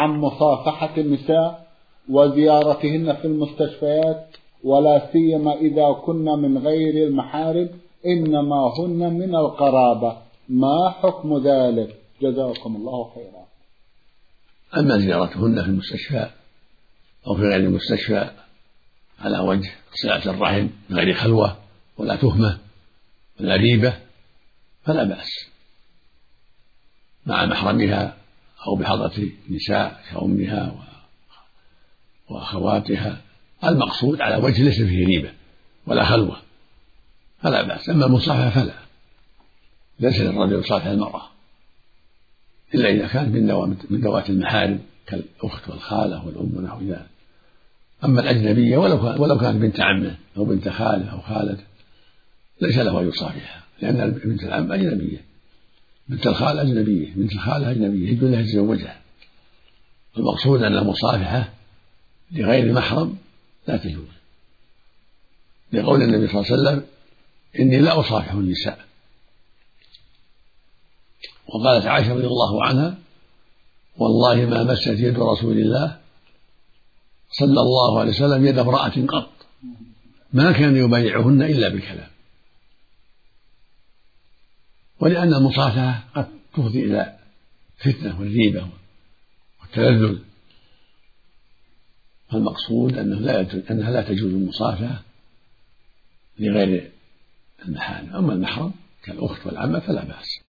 عن مصافحة النساء وزيارتهن في المستشفيات، ولا سيما إذا كن من غير المحارم، إنما هن من القرابة. ما حكم ذلك؟ جزاكم الله خيرا. أما زيارتهن في المستشفى أو في غير المستشفى على وجه صلة الرحم من غير خلوة ولا تهمة ولا ريبة فلا بأس مع محرمها أو بحضرة النساء كأمها وأخواتها، المقصود على وجه ليس فيه ريبة ولا خلوة فلا بأس. أما المصافحة فلا، ليس للرجل يصافح المرأة إلا إذا كانت من ذوات المحارم كالأخت والخالة والأم ونحو ذلك. أما الأجنبية ولو كانت بنت عمه أو بنت خاله أو خالته ليس له أن يصافحها، لأن بنت العم أجنبية، بنت الخالة أجنبية، بنت الخالة أجنبية يجوز لها يتزوجها. المقصود أن المصافحة لغير محرم لا تجوز، لقول النبي صلى الله عليه وسلم: إني لا أصافح النساء. وقالت عائشة رضي الله عنها: والله ما مست يد رسول الله صلى الله عليه وسلم يد امرأة قط، ما كان يبايعهن إلا بالكلام. ولأن المصافحة قد تفضي إلى فتنة والريبة والتلذذ، فالمقصود أنها لا تجوز المصافحة لغير المحارم. أما المحرم كالأخت والعمة فلا بأس.